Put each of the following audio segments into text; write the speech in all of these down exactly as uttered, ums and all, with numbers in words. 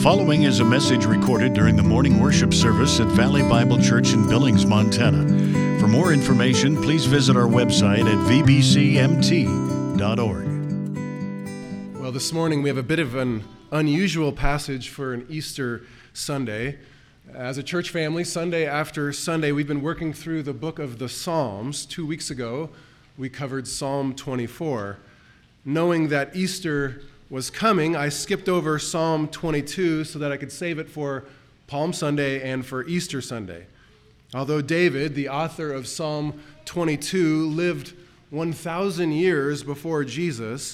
following is a message recorded during the morning worship service at Valley Bible Church in Billings, Montana. For more information, please visit our website at v b c m t dot org. Well, this morning we have a bit of an unusual passage for an Easter Sunday. As a church family, Sunday after Sunday, we've been working through the book of the Psalms. Two weeks ago, we covered Psalm twenty-four. Knowing that Easter was coming, I skipped over Psalm twenty-two so that I could save it for Palm Sunday and for Easter Sunday. Although David, the author of Psalm twenty-two, lived one thousand years before Jesus,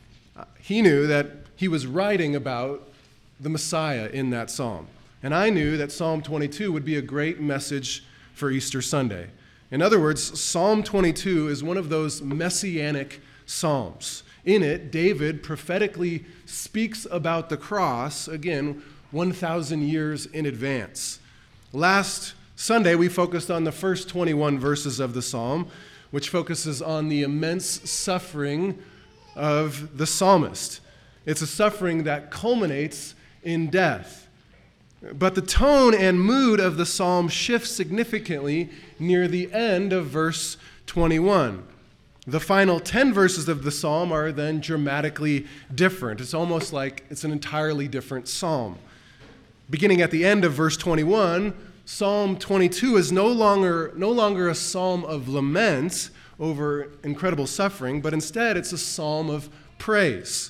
he knew that he was writing about the Messiah in that psalm. And I knew that Psalm twenty-two would be a great message for Easter Sunday. In other words, Psalm twenty-two is one of those messianic psalms. In it, David prophetically speaks about the cross, again, one thousand years in advance. Last Sunday, we focused on the first twenty-one verses of the psalm, which focuses on the immense suffering of the psalmist. It's a suffering that culminates in death. But the tone and mood of the psalm shifts significantly near the end of verse twenty-one. The final ten verses of the psalm are then dramatically different. It's almost like it's an entirely different psalm. Beginning at the end of verse twenty-one, Psalm twenty-two is no longer, no longer a psalm of lament over incredible suffering, but instead it's a psalm of praise.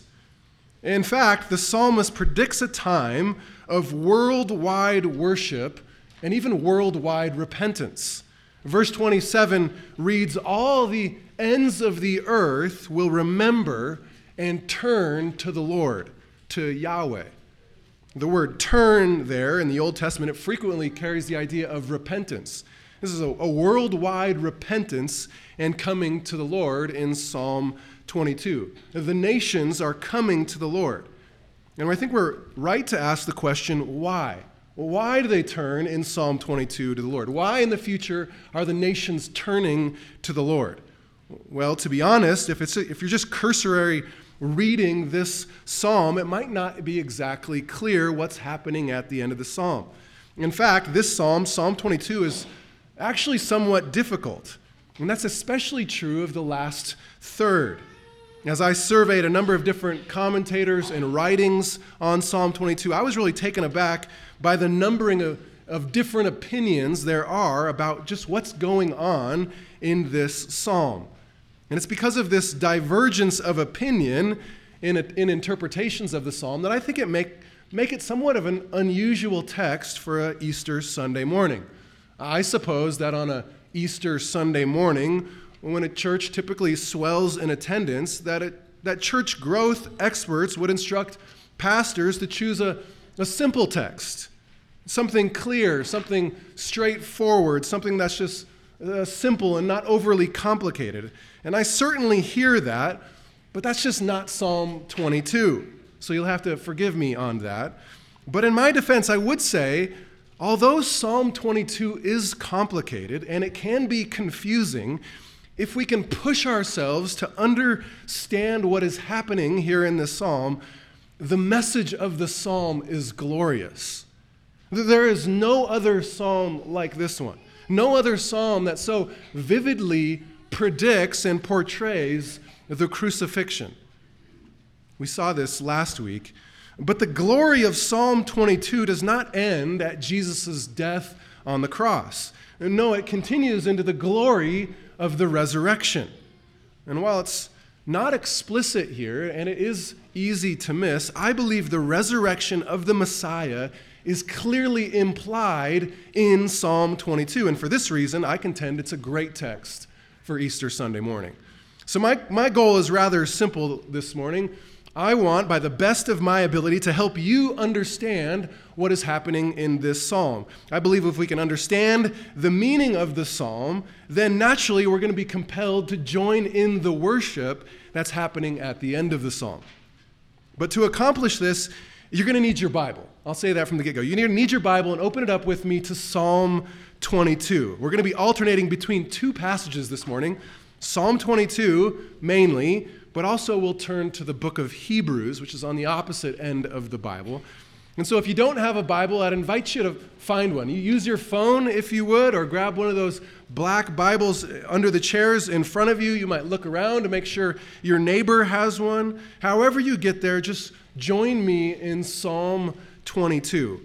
In fact, the psalmist predicts a time of worldwide worship and even worldwide repentance. Verse twenty-seven reads, "All the ends of the earth will remember and turn to the Lord," to Yahweh. The word turn there in the Old Testament, it frequently carries the idea of repentance. This is a, a worldwide repentance and coming to the Lord in Psalm twenty-two. The nations are coming to the Lord. And I think we're right to ask the question, why? Why do they turn in Psalm twenty-two to the Lord? Why in the future are the nations turning to the Lord? Well, to be honest, if it's if you're just cursory reading this psalm, it might not be exactly clear what's happening at the end of the psalm. In fact, this psalm, Psalm twenty-two, is actually somewhat difficult. And that's especially true of the last third. As I surveyed a number of different commentators and writings on Psalm twenty-two, I was really taken aback by the numbering of, of different opinions there are about just what's going on in this psalm. And it's because of this divergence of opinion in, in interpretations of the psalm that I think it make, make it somewhat of an unusual text for an Easter Sunday morning. I suppose that on an Easter Sunday morning, when a church typically swells in attendance, that, it, that church growth experts would instruct pastors to choose a, a simple text, something clear, something straightforward, something that's just uh, simple and not overly complicated. And I certainly hear that, but that's just not Psalm twenty-two. So you'll have to forgive me on that. But in my defense, I would say, although Psalm twenty-two is complicated and it can be confusing, if we can push ourselves to understand what is happening here in this psalm, the message of the psalm is glorious. There is no other psalm like this one. No other psalm that so vividly predicts and portrays the crucifixion. We saw this last week. But the glory of Psalm twenty-two does not end at Jesus' death on the cross. No, it continues into the glory of the resurrection. And while it's not explicit here, and it is easy to miss, I believe the resurrection of the Messiah is clearly implied in Psalm twenty-two. And for this reason, I contend it's a great text for Easter Sunday morning. So my, my goal is rather simple this morning. I want, by the best of my ability, to help you understand what is happening in this psalm. I believe if we can understand the meaning of the psalm, then naturally we're going to be compelled to join in the worship that's happening at the end of the psalm. But to accomplish this, you're going to need your Bible. I'll say that from the get-go. You need, need your Bible and open it up with me to Psalm twenty-two. We're going to be alternating between two passages this morning, Psalm twenty-two mainly, but also we'll turn to the book of Hebrews, which is on the opposite end of the Bible. And so if you don't have a Bible, I'd invite you to find one. You use your phone if you would, or grab one of those black Bibles under the chairs in front of you. You might look around to make sure your neighbor has one. However you get there, just join me in Psalm twenty-two.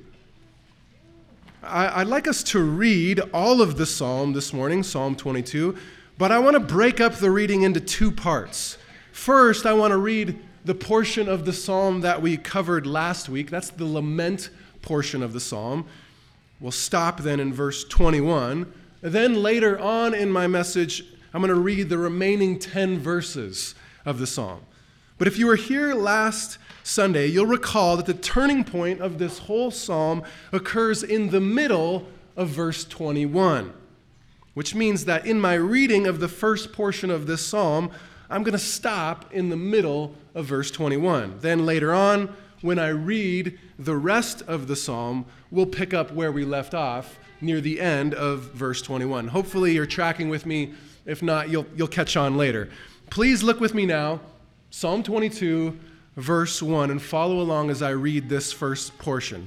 I'd like us to read all of the psalm this morning, Psalm twenty-two, but I want to break up the reading into two parts. First, I want to read the portion of the psalm that we covered last week. That's the lament portion of the psalm. We'll stop then in verse twenty-one. Then later on in my message, I'm going to read the remaining ten verses of the psalm. But if you were here last Sunday, you'll recall that the turning point of this whole psalm occurs in the middle of verse twenty-one, which means that in my reading of the first portion of this psalm, I'm going to stop in the middle of verse twenty-one. Then later on, when I read the rest of the psalm, we'll pick up where we left off near the end of verse twenty-one. Hopefully you're tracking with me. If not, you'll, you'll catch on later. Please look with me now, Psalm twenty-two, verse one, and follow along as I read this first portion.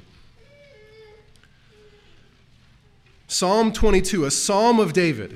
Psalm twenty-two, a psalm of David.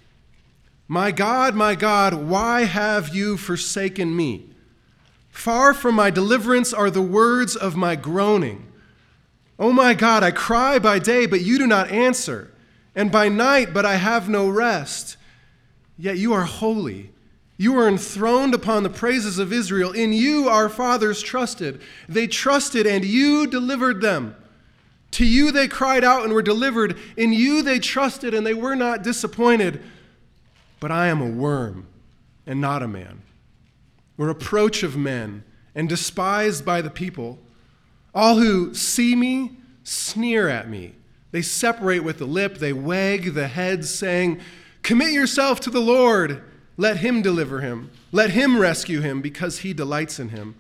My God, my God, why have you forsaken me? Far from my deliverance are the words of my groaning. O my God, I cry by day, but you do not answer, and by night, but I have no rest. Yet you are holy. You are enthroned upon the praises of Israel. In you our fathers trusted. They trusted, and you delivered them. To you they cried out and were delivered. In you they trusted, and they were not disappointed. But I am a worm and not a man, a reproach of men and despised by the people. All who see me sneer at me. They separate with the lip. They wag the head, saying, commit yourself to the Lord. Let him deliver him. Let him rescue him, because he delights in him.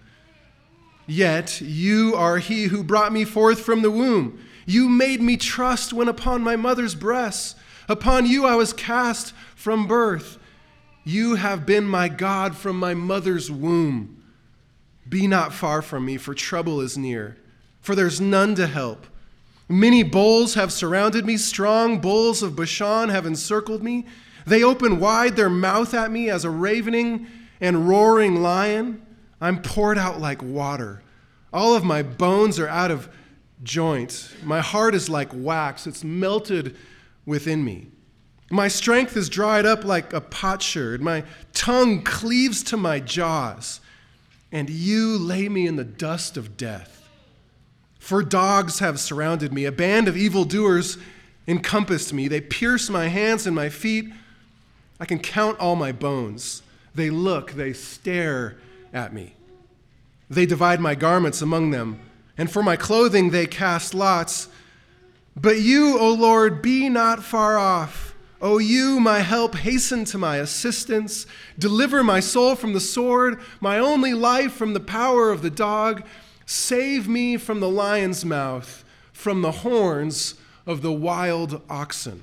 Yet you are he who brought me forth from the womb. You made me trust when upon my mother's breasts. Upon you I was cast from birth. You have been my God from my mother's womb. Be not far from me, for trouble is near, for there's none to help. Many bulls have surrounded me. Strong bulls of Bashan have encircled me. They open wide their mouth at me as a ravening and roaring lion. I'm poured out like water. All of my bones are out of joint. My heart is like wax. It's melted within me. My strength is dried up like a potsherd. My tongue cleaves to my jaws. And you lay me in the dust of death. For dogs have surrounded me. A band of evildoers encompassed me. They pierce my hands and my feet. I can count all my bones. They look, they stare at me. They divide my garments among them, and for my clothing they cast lots. But you, O Lord, be not far off. O you, my help, hasten to my assistance. Deliver my soul from the sword, my only life from the power of the dog. Save me from the lion's mouth, from the horns of the wild oxen.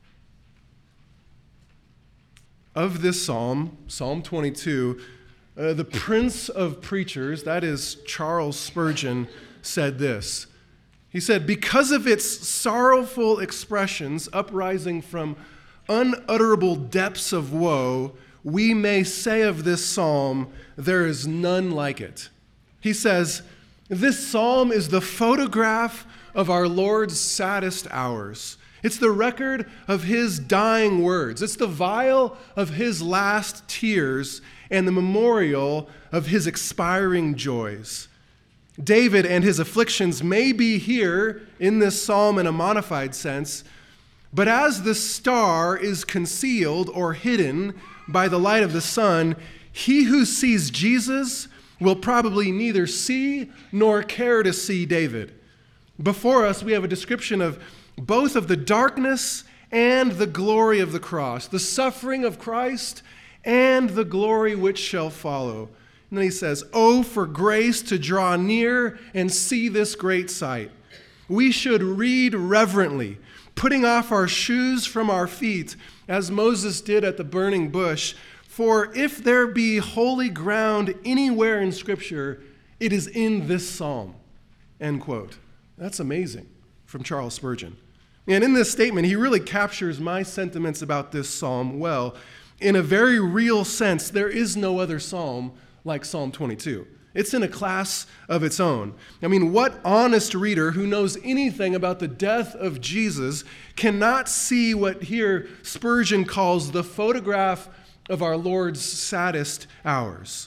Of this psalm, Psalm twenty-two, uh, the Prince of Preachers, that is Charles Spurgeon, said this. He said, because of its sorrowful expressions uprising from unutterable depths of woe, we may say of this psalm, there is none like it. He says, this psalm is the photograph of our Lord's saddest hours. It's the record of his dying words. It's the vial of his last tears and the memorial of his expiring joys. David and his afflictions may be here in this psalm in a modified sense, but as the star is concealed or hidden by the light of the sun, he who sees Jesus will probably neither see nor care to see David. Before us, we have a description of both of the darkness and the glory of the cross, the suffering of Christ and the glory which shall follow. And then he says, oh, for grace to draw near and see this great sight. We should read reverently, putting off our shoes from our feet, as Moses did at the burning bush. For if there be holy ground anywhere in Scripture, it is in this psalm. End quote. That's amazing, from Charles Spurgeon. And in this statement, he really captures my sentiments about this psalm well. In a very real sense, there is no other psalm like Psalm twenty-two. It's in a class of its own. I mean, what honest reader who knows anything about the death of Jesus cannot see what here Spurgeon calls the photograph of our Lord's saddest hours?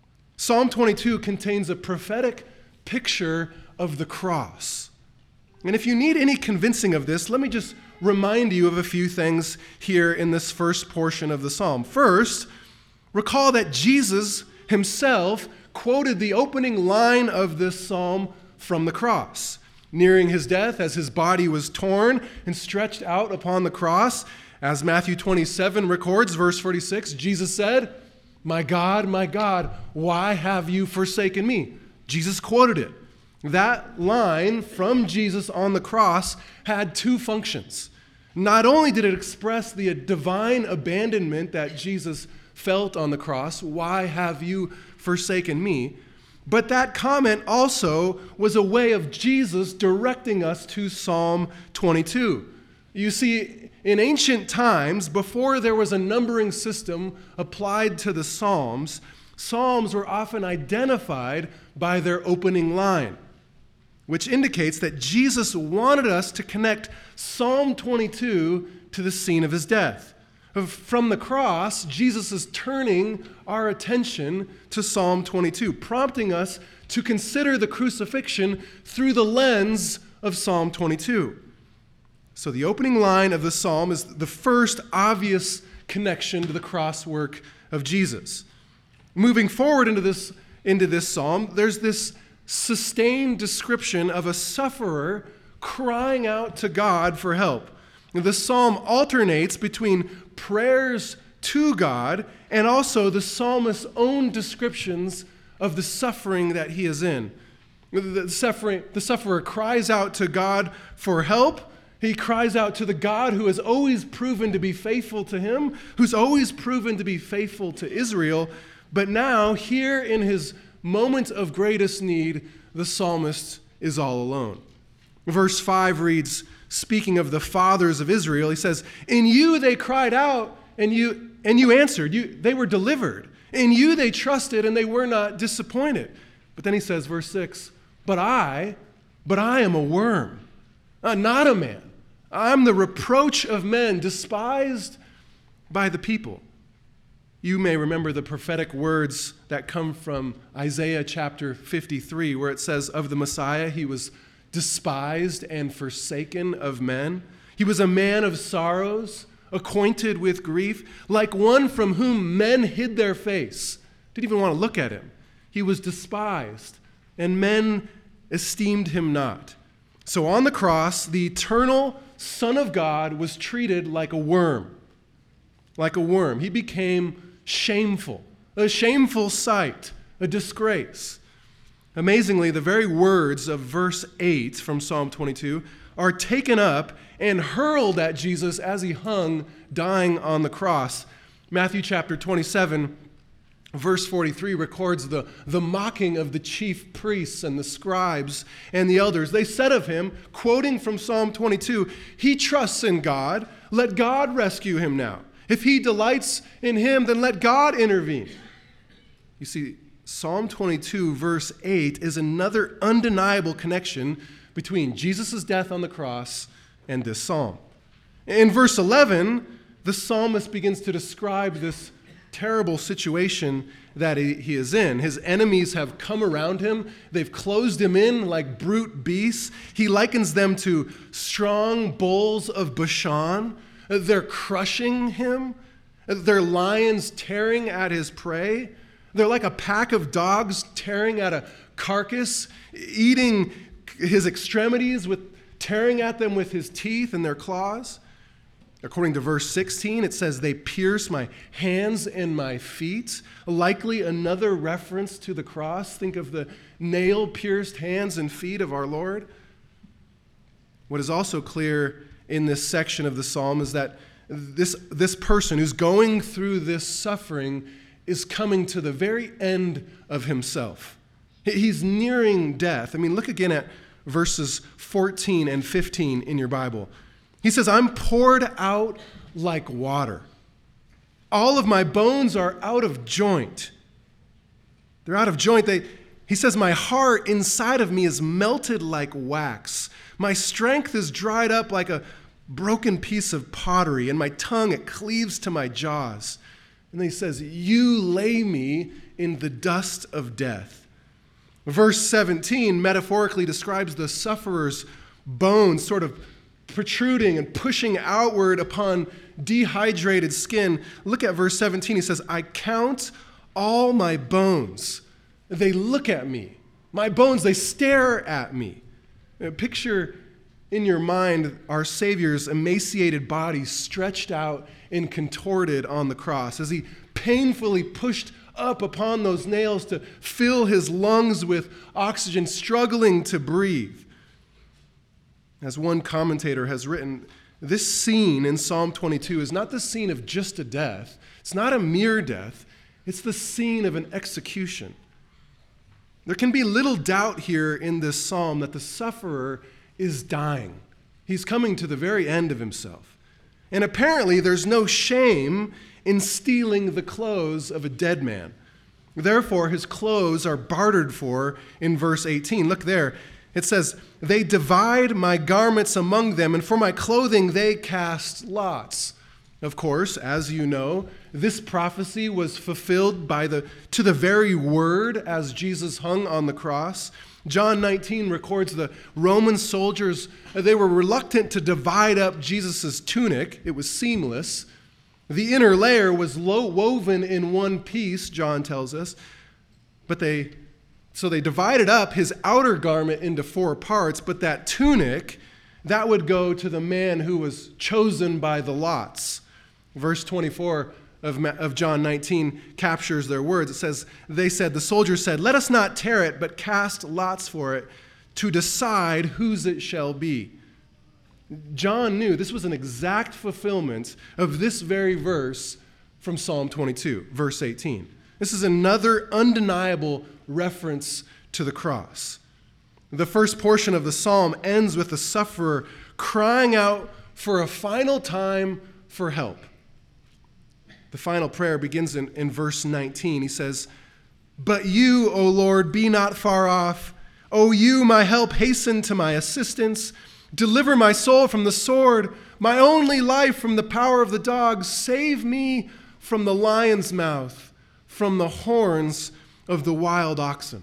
Psalm twenty-two contains a prophetic picture of the cross. And if you need any convincing of this, let me just remind you of a few things here in this first portion of the psalm. First, recall that Jesus himself quoted the opening line of this psalm from the cross. Nearing his death, as his body was torn and stretched out upon the cross, as Matthew twenty-seven records, verse forty-six, Jesus said, "My God, my God, why have you forsaken me?" Jesus quoted it. That line from Jesus on the cross had two functions. Not only did it express the divine abandonment that Jesus felt on the cross, "Why have you forsaken me?" but that comment also was a way of Jesus directing us to Psalm twenty-two. You see, in ancient times, before there was a numbering system applied to the Psalms, Psalms were often identified by their opening line, which indicates that Jesus wanted us to connect Psalm twenty-two to the scene of his death. From the cross, Jesus is turning our attention to Psalm twenty-two, prompting us to consider the crucifixion through the lens of Psalm twenty-two. So the opening line of the psalm is the first obvious connection to the cross work of Jesus. Moving forward into this, into this psalm, there's this sustained description of a sufferer crying out to God for help. The psalm alternates between prayers to God and also the psalmist's own descriptions of the suffering that he is in. The, suffering, the sufferer cries out to God for help. He cries out to the God who has always proven to be faithful to him, who's always proven to be faithful to Israel. But now, here in his moment of greatest need, the psalmist is all alone. Verse five reads, speaking of the fathers of Israel, he says, "In you they cried out, and you and you answered. You, they were delivered. In you they trusted, and they were not disappointed." But then he says, verse six, But I, but I am a worm, uh, not a man. I'm the reproach of men, despised by the people." You may remember the prophetic words that come from Isaiah chapter fifty-three, where it says of the Messiah, he was despised and forsaken of men. He was a man of sorrows, acquainted with grief, like one from whom men hid their face. Didn't even want to look at him. He was despised, and men esteemed him not. So on the cross, the eternal Son of God was treated like a worm. Like a worm. He became shameful, a shameful sight, a disgrace. Amazingly, the very words of verse eight from Psalm twenty-two are taken up and hurled at Jesus as he hung, dying on the cross. Matthew chapter twenty-seven, verse forty-three records the, the mocking of the chief priests and the scribes and the elders. They said of him, quoting from Psalm twenty-two, "He trusts in God. Let God rescue him now. If he delights in him, then let God intervene." You see, Psalm twenty-two, verse eight, is another undeniable connection between Jesus' death on the cross and this psalm. In verse eleven, the psalmist begins to describe this terrible situation that he is in. His enemies have come around him. They've closed him in like brute beasts. He likens them to strong bulls of Bashan. They're crushing him. They're lions tearing at his prey. They're like a pack of dogs tearing at a carcass, eating his extremities, with tearing at them with his teeth and their claws. According to verse sixteen, it says, "They pierce my hands and my feet." Likely another reference to the cross. Think of the nail-pierced hands and feet of our Lord. What is also clear in this section of the psalm is that this, this person who's going through this suffering is coming to the very end of himself. He's nearing death. I mean, look again at verses fourteen and fifteen in your Bible. He says, I'm poured out like water. All of my bones are out of joint. They're out of joint. They, he says, my heart inside of me is melted like wax. My strength is dried up like a broken piece of pottery, and my tongue, it cleaves to my jaws. And then he says, you lay me in the dust of death. Verse seventeen metaphorically describes the sufferer's bones sort of protruding and pushing outward upon dehydrated skin. Look at verse seventeen. He says, I count all my bones. They look at me. My bones, they stare at me. Picture in your mind our Savior's emaciated body stretched out and contorted on the cross as he painfully pushed up upon those nails to fill his lungs with oxygen, struggling to breathe. As one commentator has written, this scene in Psalm twenty-two is not the scene of just a death. It's not a mere death. It's the scene of an execution. There can be little doubt here in this psalm that the sufferer is dying. He's coming to the very end of himself. And apparently there's no shame in stealing the clothes of a dead man. Therefore, his clothes are bartered for in verse eighteen. Look there. It says, they divide my garments among them, and for my clothing they cast lots. Of course, as you know, this prophecy was fulfilled by the to the very word as Jesus hung on the cross. John nineteen records the Roman soldiers, they were reluctant to divide up Jesus' tunic. It was seamless. The inner layer was low, woven in one piece, John tells us. But they, so they divided up his outer garment into four parts, but that tunic, that would go to the man who was chosen by the lots. Verse twenty-four of, of John nineteen captures their words. It says, they said, the soldiers said, let us not tear it, but cast lots for it to decide whose it shall be. John knew this was an exact fulfillment of this very verse from Psalm twenty-two, verse eighteen. This is another undeniable reference to the cross. The first portion of the psalm ends with the sufferer crying out for a final time for help. The final prayer begins in, in verse nineteen. He says, but you, O Lord, be not far off. O you, my help, hasten to my assistance. Deliver my soul from the sword, my only life from the power of the dogs. Save me from the lion's mouth, from the horns of the wild oxen.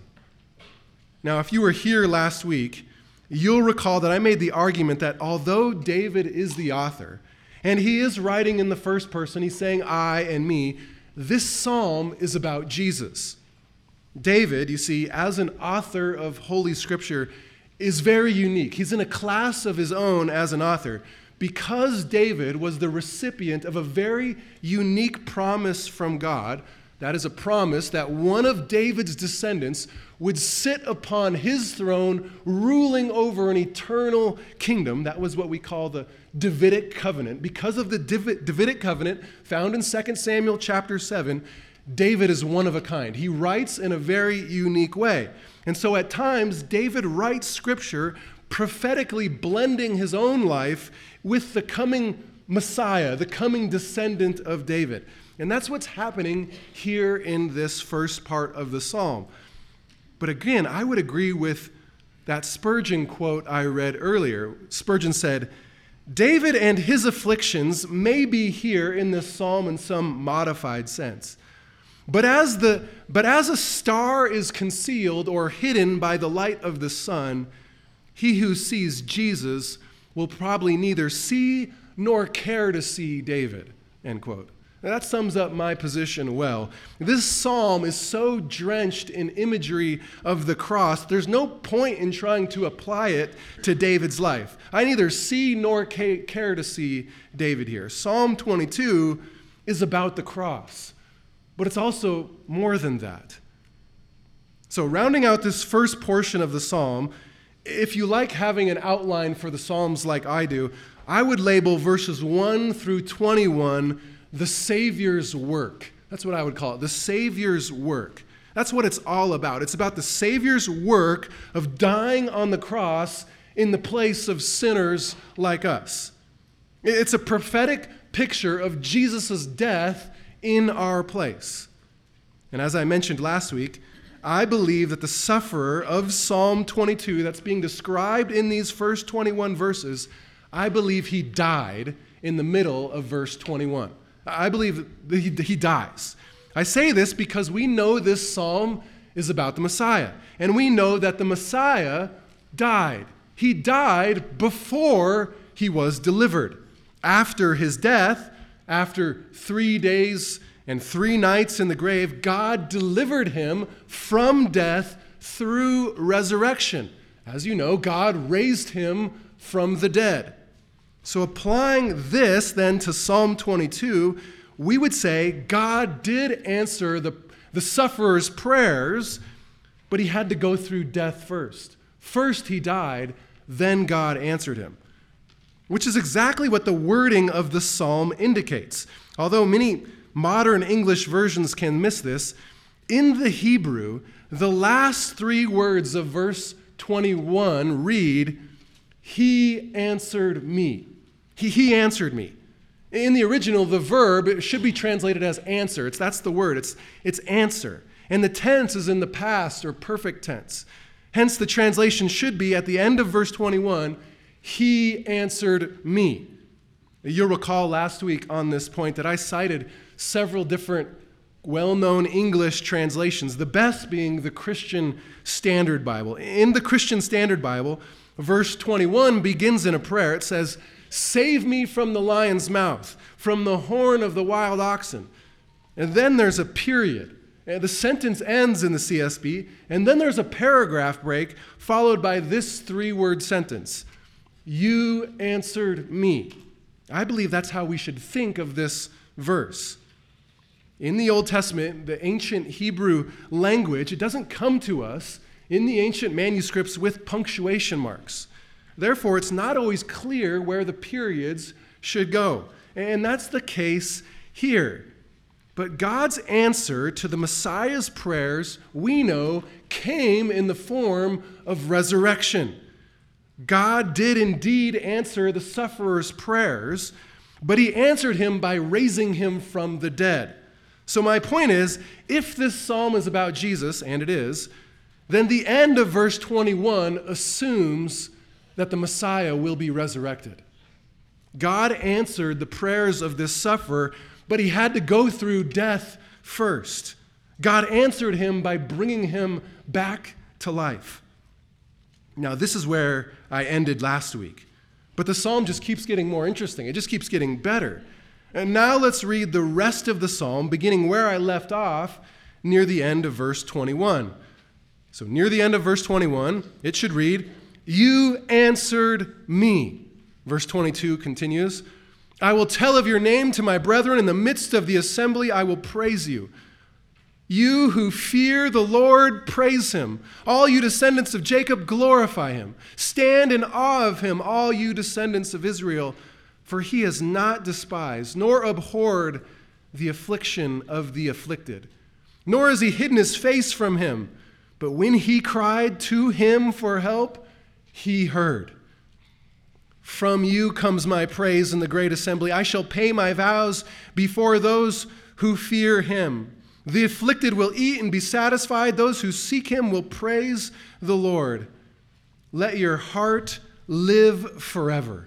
Now, if you were here last week, you'll recall that I made the argument that although David is the author, and he is writing in the first person, he's saying I and me, this psalm is about Jesus. David, you see, as an author of Holy Scripture, is very unique. He's in a class of his own as an author because David was the recipient of a very unique promise from God. That is a promise that one of David's descendants would sit upon his throne, ruling over an eternal kingdom. That was what we call the Davidic covenant. Because of the Davidic covenant found in Second Samuel chapter seven, David is one of a kind. He writes in a very unique way. And so at times, David writes scripture prophetically blending his own life with the coming Messiah, the coming descendant of David. And that's what's happening here in this first part of the psalm. But again, I would agree with that Spurgeon quote I read earlier. Spurgeon said, David and his afflictions may be here in this psalm in some modified sense. But as the but as a star is concealed or hidden by the light of the sun, he who sees Jesus will probably neither see nor care to see David, end quote. Now that sums up my position well. This psalm is so drenched in imagery of the cross, there's no point in trying to apply it to David's life. I neither see nor care to see David here. Psalm twenty-two is about the cross. But it's also more than that. So rounding out this first portion of the psalm, if you like having an outline for the psalms like I do, I would label verses one through twenty-one the Savior's work. That's what I would call it, the Savior's work. That's what it's all about. It's about the Savior's work of dying on the cross in the place of sinners like us. It's a prophetic picture of Jesus' death in our place. And as I mentioned last week, I believe that the sufferer of Psalm twenty-two that's being described in these first twenty-one verses, I believe he died in the middle of verse twenty-one. I believe that he, he dies. I say this because we know this psalm is about the Messiah. And we know that the Messiah died. He died before he was delivered. After his death, after three days and three nights in the grave, God delivered him from death through resurrection. As you know, God raised him from the dead. So applying this then to Psalm twenty-two, we would say God did answer the, the sufferer's prayers, but he had to go through death first. First he died, then God answered him, which is exactly what the wording of the psalm indicates. Although many modern English versions can miss this, in the Hebrew, the last three words of verse twenty-one read, "He answered me." He, he answered me. In the original, the verb should be translated as answer. It's, that's the word. It's, it's answer. And the tense is in the past or perfect tense. Hence, the translation should be at the end of verse twenty-one, "He answered me." You'll recall last week on this point that I cited several different well-known English translations, the best being the Christian Standard Bible. In the Christian Standard Bible, verse twenty-one begins in a prayer. It says, "Save me from the lion's mouth, from the horn of the wild oxen." And then there's a period. And the sentence ends in the C S B, and then there's a paragraph break followed by this three-word sentence, "You answered me." I believe that's how we should think of this verse. In the Old Testament, the ancient Hebrew language, it doesn't come to us in the ancient manuscripts with punctuation marks. Therefore, it's not always clear where the periods should go. And that's the case here. But God's answer to the Messiah's prayers, we know, came in the form of resurrection. God did indeed answer the sufferer's prayers, but he answered him by raising him from the dead. So my point is, if this psalm is about Jesus, and it is, then the end of verse twenty-one assumes that the Messiah will be resurrected. God answered the prayers of this sufferer, but he had to go through death first. God answered him by bringing him back to life. Now, this is where I ended last week. But the psalm just keeps getting more interesting. It just keeps getting better. And now let's read the rest of the psalm, beginning where I left off, near the end of verse twenty-one. So near the end of verse twenty-one, it should read, "You answered me." Verse twenty-two continues, "I will tell of your name to my brethren. In the midst of the assembly, I will praise you. You who fear the Lord, praise him. All you descendants of Jacob, glorify him. Stand in awe of him, all you descendants of Israel, for he has not despised nor abhorred the affliction of the afflicted, nor has he hidden his face from him. But when he cried to him for help, he heard. From you comes my praise in the great assembly. I shall pay my vows before those who fear him. The afflicted will eat and be satisfied. Those who seek him will praise the Lord. Let your heart live forever.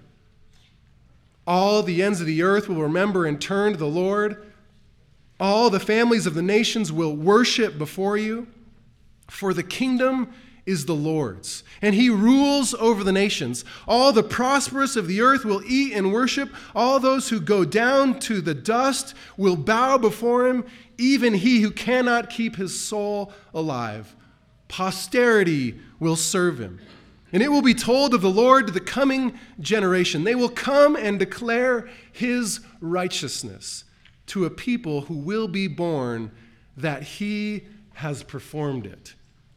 All the ends of the earth will remember and turn to the Lord. All the families of the nations will worship before you. For the kingdom is the Lord's, and he rules over the nations. All the prosperous of the earth will eat and worship. All those who go down to the dust will bow before him, even he who cannot keep his soul alive. Posterity will serve him. And it will be told of the Lord to the coming generation. They will come and declare his righteousness to a people who will be born, that he has performed it.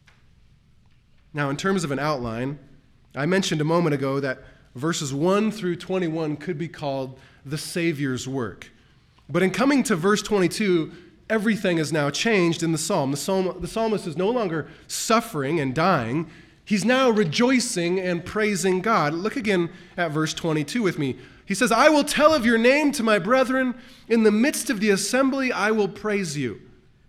Now, in terms of an outline, I mentioned a moment ago that verses one through twenty-one could be called the Savior's work. But in coming to verse twenty-two, everything is now changed in the psalm. The, psalm. the psalmist is no longer suffering and dying. He's now rejoicing and praising God. Look again at verse twenty-two with me. He says, I will tell of your name to my brethren. In the midst of the assembly, I will praise you.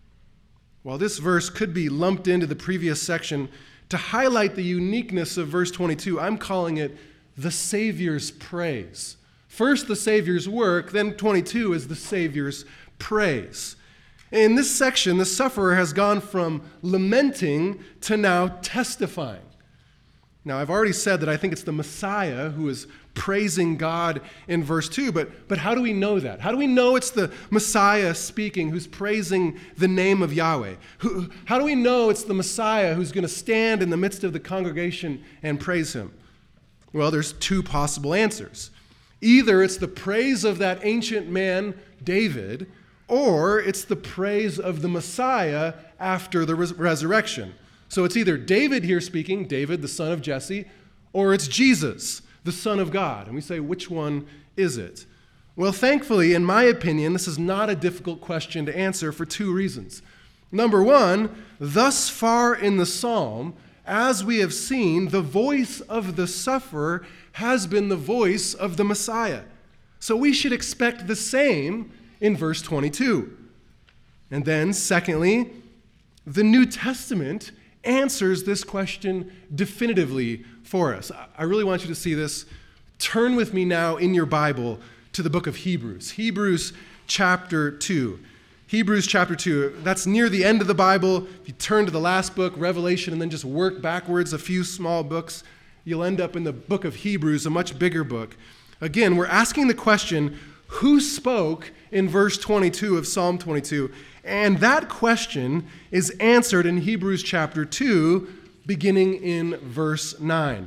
While this verse could be lumped into the previous section, to highlight the uniqueness of verse twenty-two, I'm calling it the Savior's praise. First, the Savior's work, then twenty-two is the Savior's praise. In this section, the sufferer has gone from lamenting to now testifying. Now, I've already said that I think it's the Messiah who is praising God in verse two, but, but how do we know that? How do we know it's the Messiah speaking who's praising the name of Yahweh? Who, how do we know it's the Messiah who's going to stand in the midst of the congregation and praise him? Well, there's two possible answers. Either it's the praise of that ancient man, David, or it's the praise of the Messiah after the res- resurrection. So it's either David here speaking, David, the son of Jesse, or it's Jesus, the Son of God. And we say, which one is it? Well, thankfully, in my opinion, this is not a difficult question to answer for two reasons. Number one, thus far in the psalm, as we have seen, the voice of the sufferer has been the voice of the Messiah. So we should expect the same in verse twenty-two. And then, secondly, the New Testament answers this question definitively for us. I really want you to see this. Turn with me now in your Bible to the book of Hebrews. Hebrews chapter two. Hebrews chapter two. That's near the end of the Bible. If you turn to the last book, Revelation, and then just work backwards a few small books, you'll end up in the book of Hebrews, a much bigger book. Again, we're asking the question, who spoke in verse twenty-two of Psalm twenty-two? And that question is answered in Hebrews chapter two, beginning in verse nine.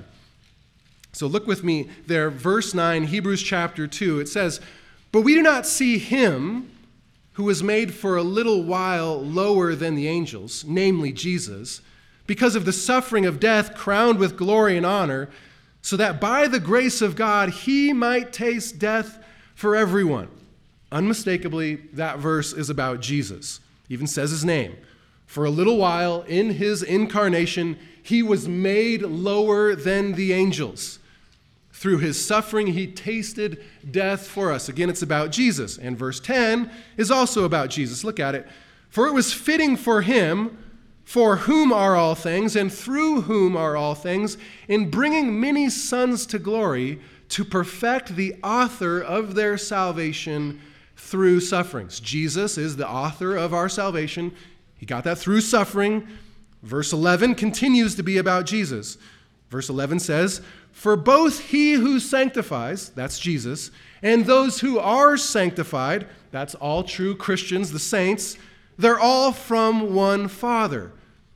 So look with me there, verse nine, Hebrews chapter two. It says, but we do not see him who was made for a little while lower than the angels, namely Jesus, because of the suffering of death, crowned with glory and honor, so that by the grace of God he might taste death for everyone. Unmistakably, that verse is about Jesus. It even says his name. For a little while, in his incarnation, he was made lower than the angels. Through his suffering, he tasted death for us. Again, it's about Jesus. And verse ten is also about Jesus. Look at it. For it was fitting for him, for whom are all things, and through whom are all things, in bringing many sons to glory, to perfect the author of their salvation through sufferings. Jesus is the author of our salvation. He got that through suffering. Verse eleven continues to be about Jesus. Verse eleven says, for both he who sanctifies, that's Jesus, and those who are sanctified, that's all true Christians, the saints, they're all from one Father,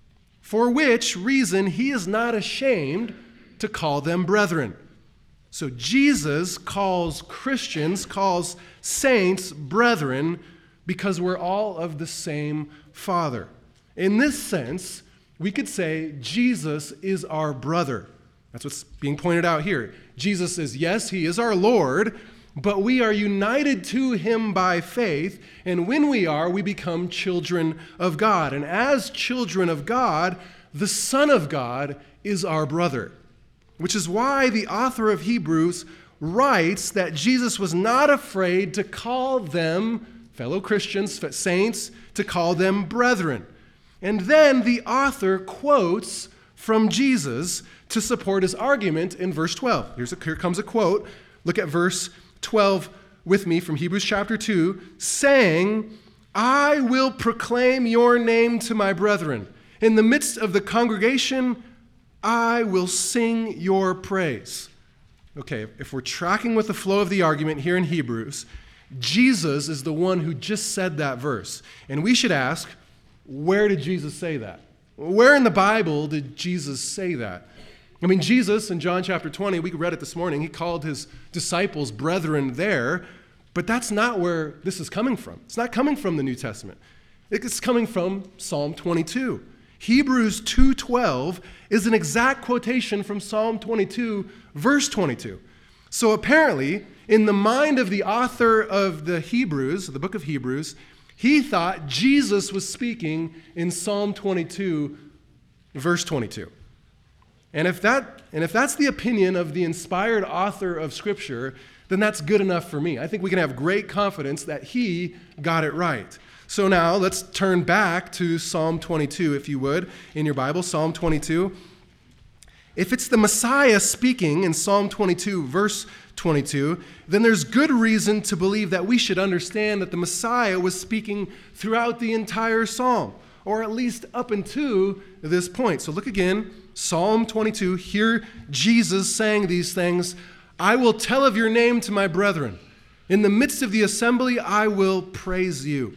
for which reason he is not ashamed to call them brethren. So Jesus calls Christians, calls saints brethren, because we're all of the same Father. In this sense, we could say Jesus is our brother. That's what's being pointed out here. Jesus is, yes, he is our Lord, but we are united to him by faith, and when we are, we become children of God. And as children of God, the Son of God is our brother, which is why the author of Hebrews writes that Jesus was not afraid to call them, fellow Christians, saints, to call them brethren. And then the author quotes from Jesus to support his argument in verse twelve. Here's a, here comes a quote. Look at verse twelve with me from Hebrews chapter two, saying, I will proclaim your name to my brethren. In the midst of the congregation, I will sing your praise. Okay, if we're tracking with the flow of the argument here in Hebrews, Jesus is the one who just said that verse. And we should ask, where did Jesus say that? Where in the Bible did Jesus say that? I mean, Jesus in John chapter twenty, we read it this morning, he called his disciples brethren there, but that's not where this is coming from. It's not coming from the New Testament. It's coming from Psalm twenty-two. Hebrews two twelve is an exact quotation from Psalm twenty-two, verse twenty-two. So apparently, in the mind of the author of the Hebrews, the book of Hebrews, He thought Jesus was speaking in Psalm twenty-two, verse twenty-two. And if that, and if that's the opinion of the inspired author of Scripture, then that's good enough for me. I think we can have great confidence that he got it right. So now let's turn back to Psalm twenty-two, if you would, in your Bible, Psalm twenty-two. If it's the Messiah speaking in Psalm twenty-two, verse twenty-two, then there's good reason to believe that we should understand that the Messiah was speaking throughout the entire psalm, or at least up until this point. So look again, Psalm twenty-two, hear Jesus saying these things. I will tell of your name to my brethren. In the midst of the assembly, I will praise you.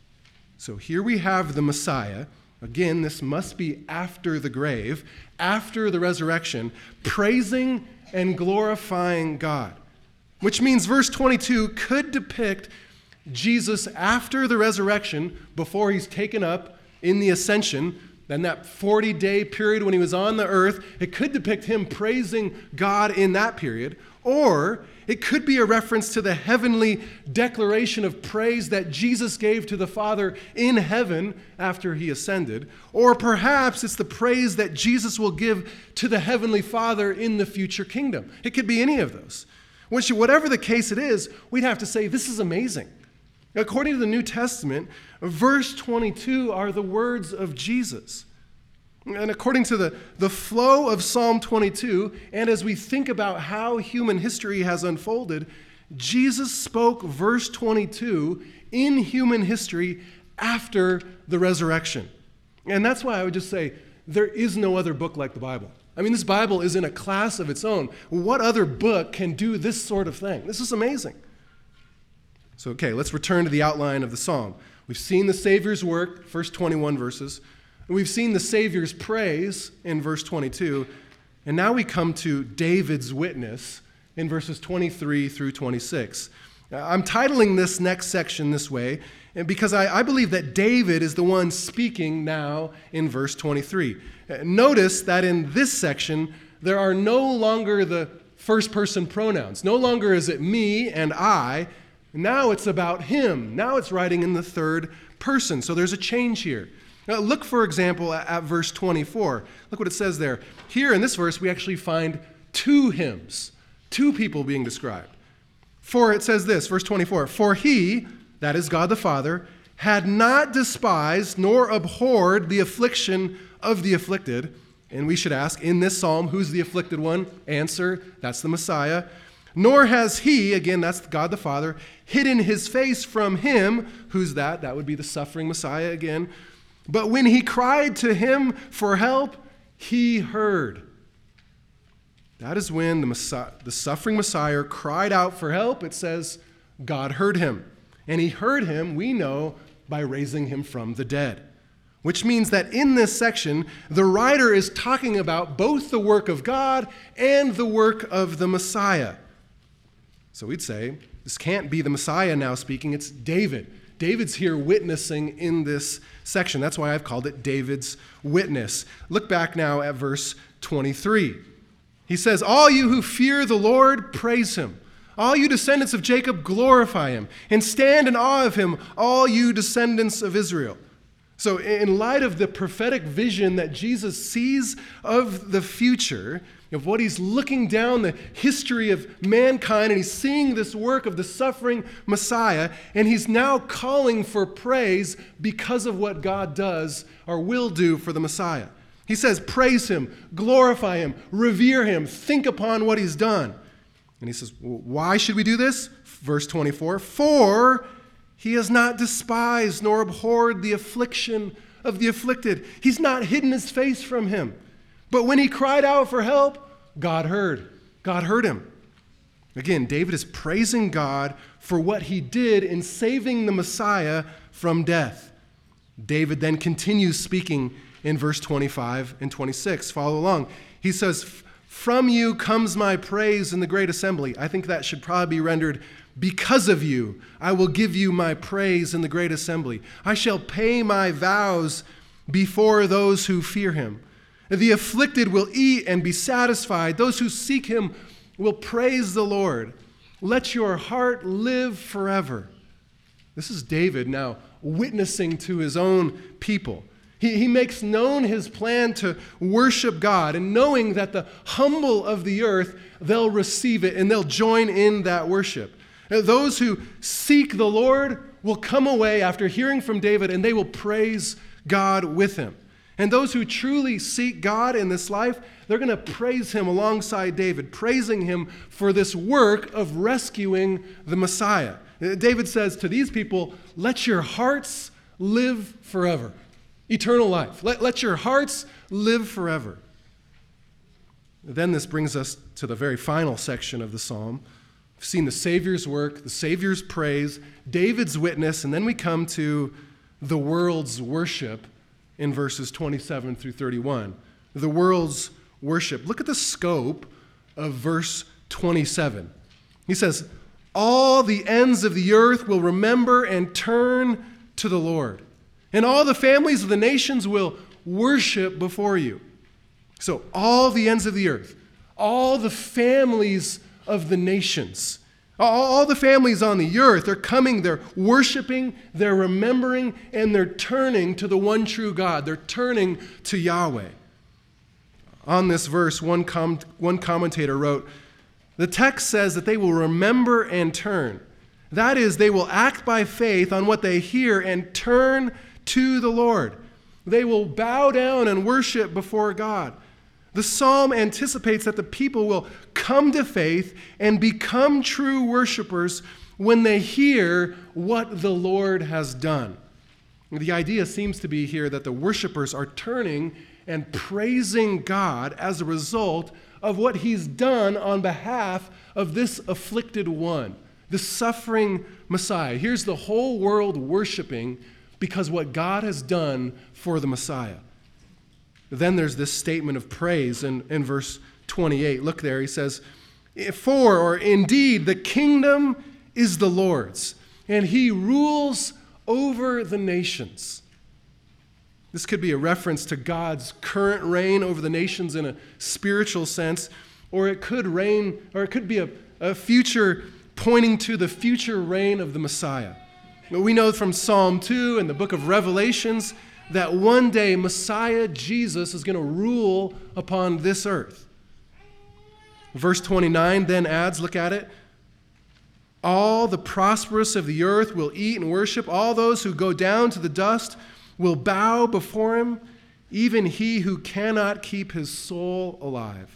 So here we have the Messiah. Again, this must be after the grave, after the resurrection, praising and glorifying God. Which means verse twenty-two could depict Jesus after the resurrection, before he's taken up in the ascension, then that forty-day period when he was on the earth. It could depict him praising God in that period. Or it could be a reference to the heavenly declaration of praise that Jesus gave to the Father in heaven after he ascended. Or perhaps it's the praise that Jesus will give to the heavenly Father in the future kingdom. It could be any of those. Which, whatever the case it is, we'd have to say, this is amazing. According to the New Testament, verse twenty-two are the words of Jesus. And according to the, the flow of Psalm twenty-two, and as we think about how human history has unfolded, Jesus spoke verse twenty-two in human history after the resurrection. And that's why I would just say, there is no other book like the Bible. I mean, this Bible is in a class of its own. What other book can do this sort of thing? This is amazing. So, okay, let's return to the outline of the psalm. We've seen the Savior's work, first twenty-one verses. We've seen the Savior's praise in verse twenty-two. And now we come to David's witness in verses twenty-three through twenty-six. I'm titling this next section this way because I, I believe that David is the one speaking now in verse twenty-three. Notice that in this section, there are no longer the first-person pronouns. No longer is it me and I. Now it's about him. Now it's writing in the third person. So there's a change here. Now look, for example, at, at verse twenty-four. Look what it says there. Here in this verse, we actually find two hymns, two people being described. For it says this, verse twenty-four, for he, that is God the Father, had not despised nor abhorred the affliction of the afflicted. And we should ask, in this psalm, who's the afflicted one? Answer, that's the Messiah. Nor has he, again, that's God the Father, hidden his face from him. Who's that? That would be the suffering Messiah again. But when he cried to him for help, he heard. That is when the, Messiah, the suffering Messiah cried out for help. It says God heard him. And he heard him, we know, by raising him from the dead. Which means that in this section, the writer is talking about both the work of God and the work of the Messiah. So we'd say, this can't be the Messiah now speaking, it's David. David's here witnessing in this section. That's why I've called it David's witness. Look back now at verse twenty-three. He says, all you who fear the Lord, praise him. All you descendants of Jacob, glorify him. And stand in awe of him, all you descendants of Israel. So in light of the prophetic vision that Jesus sees of the future, of what he's looking down the history of mankind, and he's seeing this work of the suffering Messiah, and he's now calling for praise because of what God does or will do for the Messiah. He says, praise him, glorify him, revere him, think upon what he's done. And he says, well, why should we do this? Verse twenty-four, for he has not despised nor abhorred the affliction of the afflicted. He's not hidden his face from him. But when he cried out for help, God heard. God heard him. Again, David is praising God for what he did in saving the Messiah from death. David then continues speaking in verse twenty-five and twenty-six. Follow along. He says, from you comes my praise in the great assembly. I think that should probably be rendered, because of you, I will give you my praise in the great assembly. I shall pay my vows before those who fear him. The afflicted will eat and be satisfied. Those who seek him will praise the Lord. Let your heart live forever. This is David now witnessing to his own people. He, he makes known his plan to worship God, and knowing that the humble of the earth, they'll receive it and they'll join in that worship. Those who seek the Lord will come away after hearing from David, and they will praise God with him. And those who truly seek God in this life, they're going to praise him alongside David, praising him for this work of rescuing the Messiah. David says to these people, let your hearts live forever. Eternal life. Let, let your hearts live forever. Then this brings us to the very final section of the psalm. We've seen the Savior's work, the Savior's praise, David's witness, and then we come to the world's worship in verses twenty-seven through thirty-one. The world's worship. Look at the scope of verse twenty-seven. He says, all the ends of the earth will remember and turn to the Lord, and all the families of the nations will worship before you. So all the ends of the earth, all the families of the nations, all the families on the earth are coming, they're worshiping, they're remembering, and they're turning to the one true God. They're turning to Yahweh. On this verse, one, com- one commentator wrote, the text says that they will remember and turn. That is, they will act by faith on what they hear and turn to the Lord. They will bow down and worship before God. The psalm anticipates that the people will come to faith and become true worshipers when they hear what the Lord has done. The idea seems to be here that the worshipers are turning and praising God as a result of what he's done on behalf of this afflicted one, the suffering Messiah. Here's the whole world worshiping because what God has done for the Messiah. Then there's this statement of praise in, in verse twenty-eight. Look there, he says, for, or indeed, the kingdom is the Lord's, and he rules over the nations. This could be a reference to God's current reign over the nations in a spiritual sense, or it could reign, or it could be a, a future pointing to the future reign of the Messiah. But we know from Psalm two and the book of Revelations that one day Messiah Jesus is going to rule upon this earth. Verse twenty-nine then adds, look at it, all the prosperous of the earth will eat and worship. All those who go down to the dust will bow before him, even he who cannot keep his soul alive.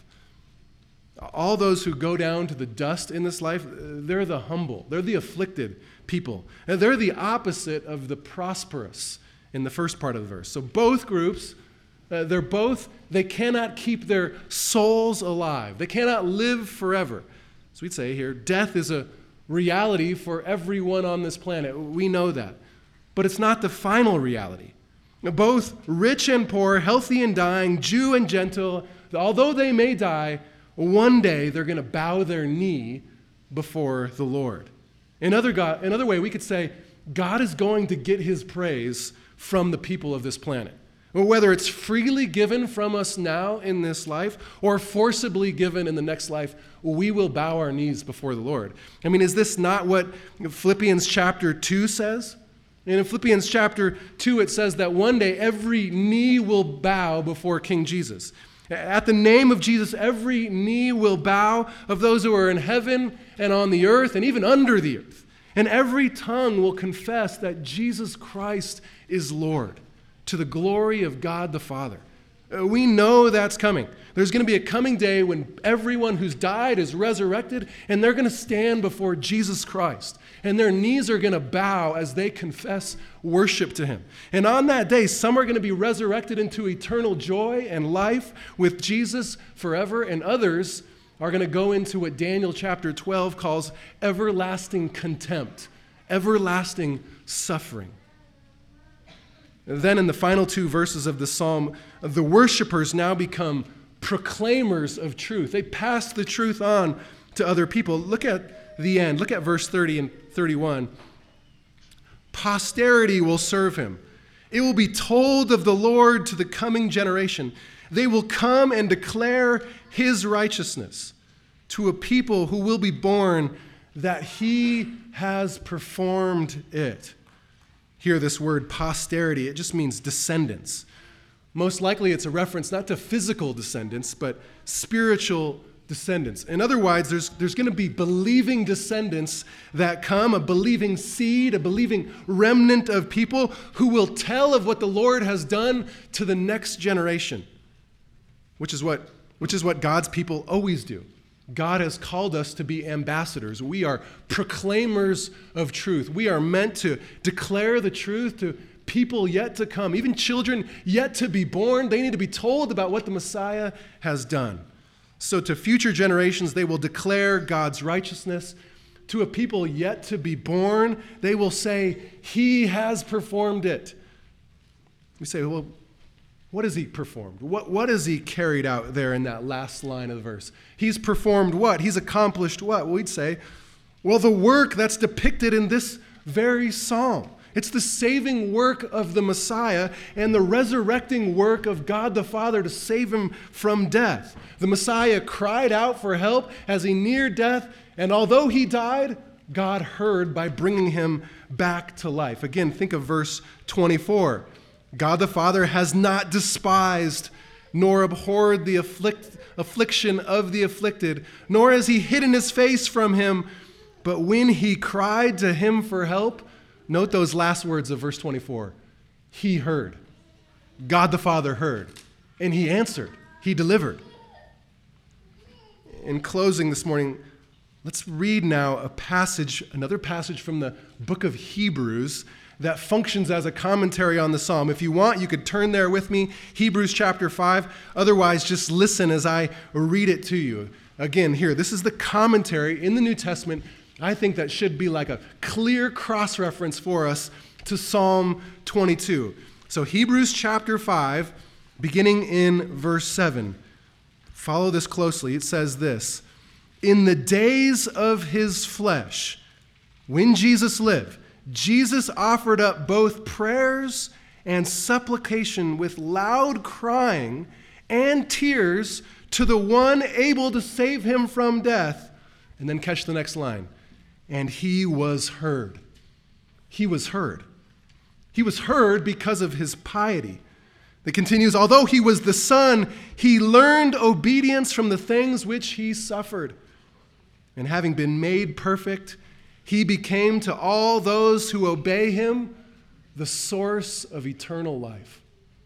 All those who go down to the dust in this life, they're the humble. They're the afflicted people. And they're the opposite of the prosperous in the first part of the verse. So both groups, uh, they're both, they cannot keep their souls alive. They cannot live forever. So we'd say here, death is a reality for everyone on this planet. We know that. But it's not the final reality. Both rich and poor, healthy and dying, Jew and Gentile, although they may die, one day they're going to bow their knee before the Lord. In other, God, another way, we could say God is going to get his praise from the people of this planet. Whether it's freely given from us now in this life or forcibly given in the next life, we will bow our knees before the Lord. I mean, is this not what Philippians chapter two says? And in Philippians chapter two, it says that one day every knee will bow before King Jesus. At the name of Jesus, every knee will bow of those who are in heaven and on the earth and even under the earth. And every tongue will confess that Jesus Christ is Lord, to the glory of God the Father. Uh, we know that's coming. There's going to be a coming day when everyone who's died is resurrected, and they're going to stand before Jesus Christ. And their knees are going to bow as they confess worship to him. And on that day, some are going to be resurrected into eternal joy and life with Jesus forever, and others are going to go into what Daniel chapter twelve calls everlasting contempt, everlasting suffering. Then in the final two verses of the psalm, the worshipers now become proclaimers of truth. They pass the truth on to other people. Look at the end. Look at verse thirty and thirty-one. Posterity will serve him. It will be told of the Lord to the coming generation. They will come and declare his righteousness to a people who will be born, that he has performed it. Here, this word posterity, it just means descendants. Most likely it's a reference not to physical descendants, but spiritual descendants. In other words, there's, there's going to be believing descendants that come, a believing seed, a believing remnant of people who will tell of what the Lord has done to the next generation, which is what, which is what God's people always do. God has called us to be ambassadors. We are proclaimers of truth. We are meant to declare the truth to people yet to come, even children yet to be born. They need to be told about what the Messiah has done. So to future generations, they will declare God's righteousness. To a people yet to be born, they will say, He has performed it. We say, well, what has He performed? What, what has He carried out there in that last line of the verse? He's performed what? He's accomplished what? Well, we'd say, well, the work that's depicted in this very psalm. It's the saving work of the Messiah and the resurrecting work of God the Father to save him from death. The Messiah cried out for help as he neared death, and although he died, God heard by bringing him back to life. Again, think of verse twenty-four. God the Father has not despised nor abhorred the afflict, affliction of the afflicted, nor has he hidden his face from him, but when he cried to him for help, note those last words of verse twenty-four. He heard. God the Father heard. And he answered. He delivered. In closing this morning, let's read now a passage, another passage from the book of Hebrews that functions as a commentary on the psalm. If you want, you could turn there with me, Hebrews chapter five. Otherwise, just listen as I read it to you. Again, here, this is the commentary in the New Testament. I think that should be like a clear cross-reference for us to Psalm twenty-two. So Hebrews chapter five, beginning in verse seven. Follow this closely. It says this, in the days of his flesh, when Jesus lived, Jesus offered up both prayers and supplication with loud crying and tears to the one able to save him from death. And then catch the next line. And he was heard. He was heard. He was heard because of his piety. It continues, although he was the Son, he learned obedience from the things which he suffered. And having been made perfect, he became to all those who obey him the source of eternal life.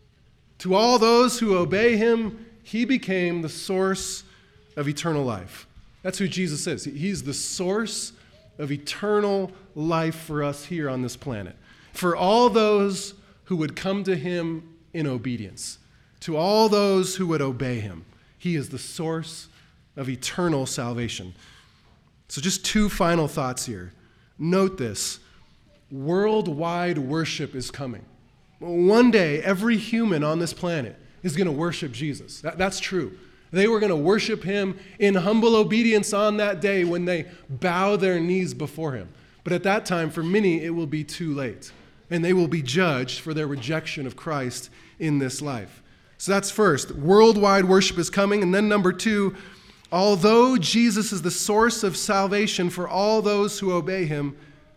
To all those who obey him, he became the source of eternal life. That's who Jesus is. He's the source of eternal life for us here on this planet. For all those who would come to him in obedience, to all those who would obey him, he is the source of eternal salvation. So just two final thoughts here. Note this, worldwide worship is coming. One day, every human on this planet is going to worship Jesus. That, that's true. They were going to worship him in humble obedience on that day when they bow their knees before him. But at that time, for many, it will be too late. And they will be judged for their rejection of Christ in this life. So that's first. Worldwide worship is coming. And then number two, although Jesus is the source of salvation for all those who obey him,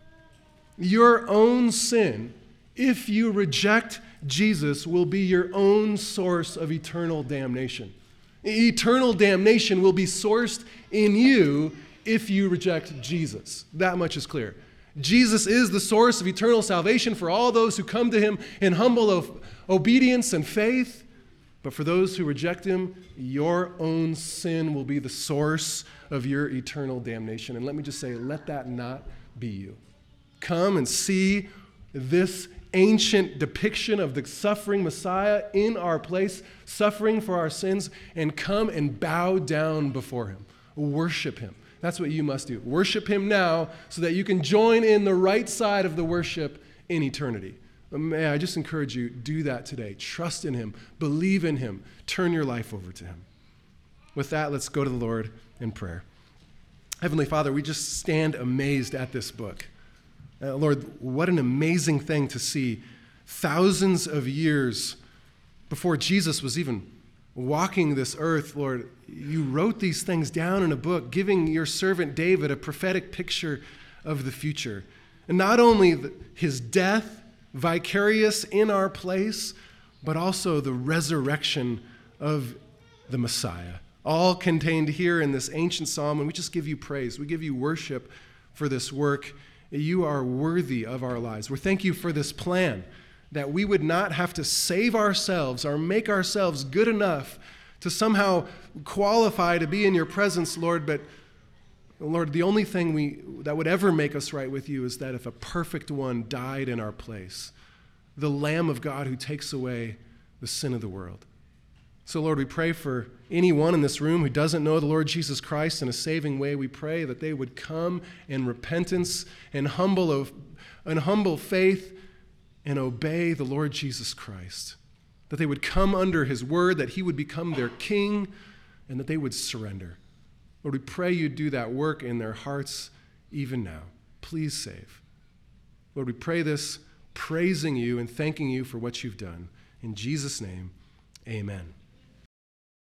your own sin, if you reject Jesus, will be your own source of eternal damnation. Eternal damnation will be sourced in you if you reject Jesus. That much is clear. Jesus is the source of eternal salvation for all those who come to him in humble obedience and faith. But for those who reject him, your own sin will be the source of your eternal damnation. And let me just say, let that not be you. Come and see this ancient depiction of the suffering Messiah in our place, suffering for our sins, and come and bow down before him. Worship him. That's what you must do. Worship him now so that you can join in the right side of the worship in eternity. May I just encourage you, do that today. Trust in him. Believe in him. Turn your life over to him. With that, let's go to the Lord in prayer. Heavenly Father, we just stand amazed at this book. Uh, Lord, what an amazing thing to see thousands of years before Jesus was even walking this earth. Lord, you wrote these things down in a book, giving your servant David a prophetic picture of the future. And not only the, his death, vicarious in our place, but also the resurrection of the Messiah, all contained here in this ancient psalm. And we just give you praise. We give you worship for this work. You are worthy of our lives. We thank you for this plan, that we would not have to save ourselves or make ourselves good enough to somehow qualify to be in your presence, Lord. But Lord, the only thing we that would ever make us right with you is that if a perfect one died in our place, the Lamb of God who takes away the sin of the world. So, Lord, we pray for anyone in this room who doesn't know the Lord Jesus Christ in a saving way. We pray that they would come in repentance and humble of, and humble faith and obey the Lord Jesus Christ. That they would come under his word, that he would become their king, and that they would surrender. Lord, we pray you do that work in their hearts even now. Please save. Lord, we pray this praising you and thanking you for what you've done. In Jesus' name, amen.